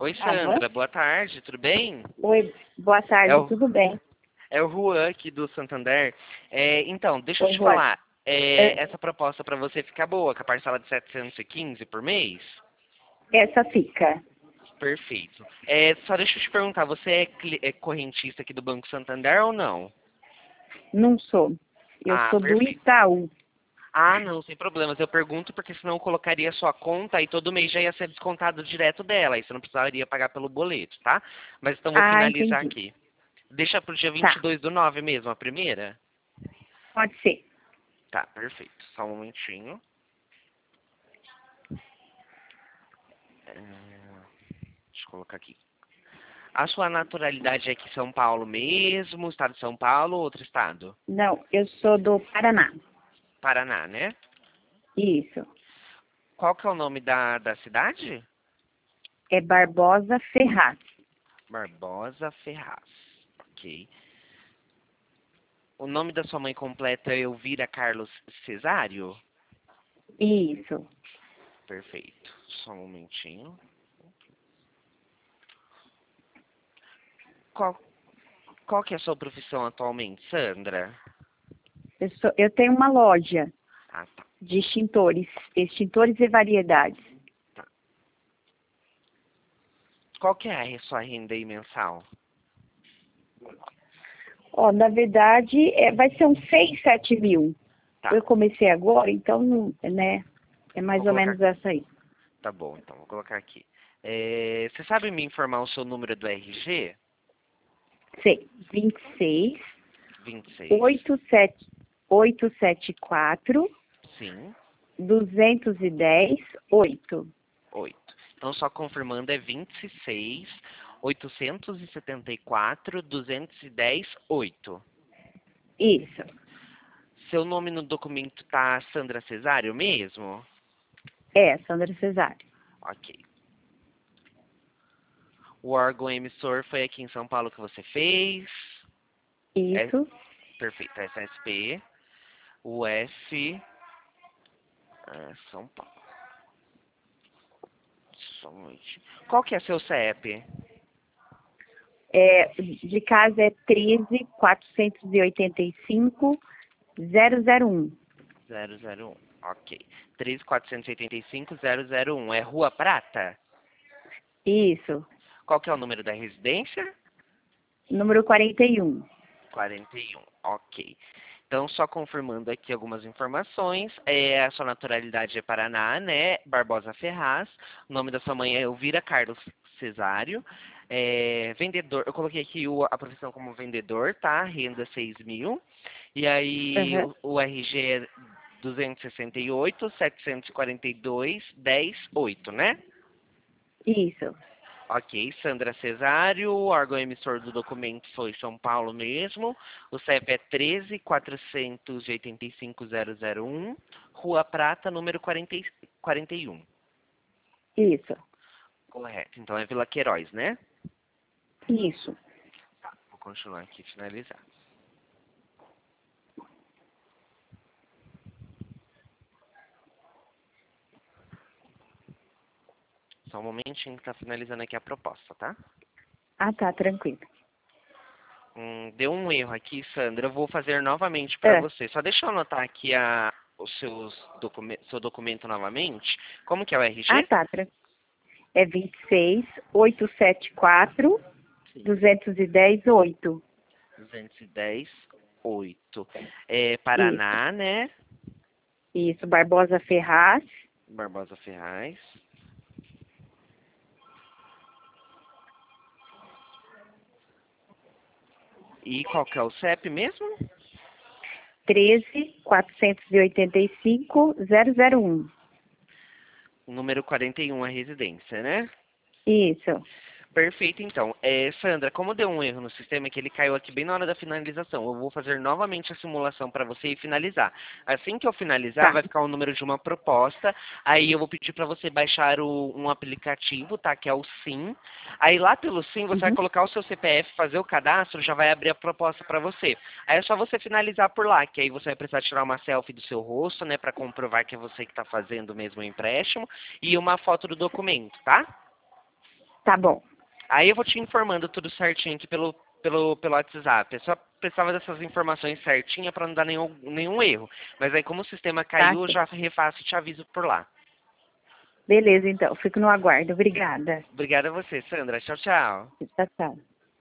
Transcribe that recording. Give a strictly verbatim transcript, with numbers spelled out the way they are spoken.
Oi, Alô? Sandra, boa tarde, tudo bem? Oi, boa É tarde, o, tudo bem? é o Juan aqui do Santander. É, então, deixa eu Oi, te Rod. falar, é, É, essa proposta para você ficar boa, com a parcela de setecentos e quinze por mês? Essa fica. Perfeito. É, só deixa eu te perguntar, você é, cli- é correntista aqui do Banco Santander ou não? Não sou. Eu Ah, sou do perfeito. Itaú. Ah, não, sem problemas. Eu pergunto porque senão eu colocaria a sua conta e todo mês já ia ser descontado direto dela. Aí você não precisaria pagar pelo boleto, tá? Mas então vou Ah, finalizar entendi. aqui. Deixa pro dia vinte e Tá, dois do nove mesmo, a primeira? pode ser. Tá, perfeito. Só um momentinho. É, deixa eu colocar aqui. A sua naturalidade é aqui São Paulo mesmo, estado de São Paulo ou outro estado? Não, eu sou do Paraná. Paraná, né? Isso. Qual que é o nome da, da cidade? É Barbosa Ferraz. Barbosa Ferraz. Ok. O nome da sua mãe completa é Elvira Carlos Cesário? Isso. Perfeito. Só um momentinho. Qual, qual que é a sua profissão atualmente, Sandra? Eu, sou, eu tenho uma loja Ah, tá. de extintores, extintores e variedades. tá. Qual que é a sua renda aí mensal? Ó, na verdade, é, vai ser uns seis, sete mil. Tá. Eu comecei agora, então, não- né? É mais Vou ou colocar. menos essa aí. Tá bom, então, vou colocar aqui. É, você sabe me informar o seu número do R G? Sei. vinte e seis, vinte e seis. oito sete, oito sete quatro, Sim, duzentos e dez, oito. oito. Então, só confirmando, é vinte e seis, oitocentos e setenta e quatro, duzentos e dez, oito. Isso. Seu nome no documento tá Sandra Cesário mesmo? É, Sandra Cesário. Ok. O órgão emissor foi aqui em São Paulo que você fez? É, Isso. perfeito, S S P. O F. É, São Paulo. Só um minutinho. Qual que é seu C E P? É, de casa é treze, quatrocentos e oitenta e cinco, zero zero um. zero zero um. Ok. três quatrocentos e oitenta e cinco zero zero um. É Rua Prata? Isso. Qual que é o número da residência? Número quarenta e um. quarenta e um. Ok. Então, só confirmando aqui algumas informações. É, a sua naturalidade é Paraná, né? Barbosa Ferraz. O nome da sua mãe é Elvira Carlos Cesário. É, vendedor, eu coloquei aqui o- a profissão como vendedor, tá? Renda seis mil. E aí, Aham. o, o R G é duzentos e sessenta e oito, setecentos e quarenta e dois, dez, oito, né? Isso. Ok, Sandra Cesário, o órgão emissor do documento foi São Paulo mesmo, o C E P é treze, quatrocentos e oitenta e cinco, zero zero um, Rua Prata, número quarenta, e- quarenta e um. Isso. Correto, então é Vila Queiroz, né? Isso. Vou continuar aqui, finalizar. Só um momentinho que tá finalizando aqui a proposta, tá? Ah, tá, tranquilo. Hum, deu um erro aqui, Sandra, eu vou fazer novamente para É. você. Só deixa eu anotar aqui a, os seus documen- seu documento novamente. Como que é o Ah, R G? tá, tranquilo. É vinte e seis, oitocentos e setenta e quatro, duzentos e dez, oito. duzentos e dez, oito. É, Isso. Paraná, né? Isso. Barbosa Ferraz. Barbosa Ferraz. E qual que é o C E P mesmo? treze, quatrocentos e oitenta e cinco, zero zero um. O número quarenta e um, a residência, né? Isso. Perfeito, então. É, Sandra, como deu um erro no sistema, que ele caiu aqui bem na hora da finalização, eu vou fazer novamente a simulação para você e finalizar. Assim que eu finalizar, Tá. vai ficar o número de uma proposta, aí eu vou pedir para você baixar o- um aplicativo, tá? Que é o Sim. Aí lá pelo Sim, você vai Uhum. colocar o seu C P F, fazer o cadastro, já vai abrir a proposta para você. Aí é só você finalizar por lá, que aí você vai precisar tirar uma selfie do seu rosto, né? Para comprovar que é você que está fazendo mesmo o empréstimo, e uma foto do documento, tá? Tá bom. Aí eu vou te informando tudo certinho aqui pelo, pelo, pelo WhatsApp. Eu só precisava dessas informações certinhas para não dar nenhum, nenhum erro. Mas aí como o sistema caiu, Tá, eu sim. já refaço e te aviso por lá. Beleza, então. Fico no aguardo. Obrigada. Obrigada a você, Sandra. Tchau, tchau. Tchau, tchau.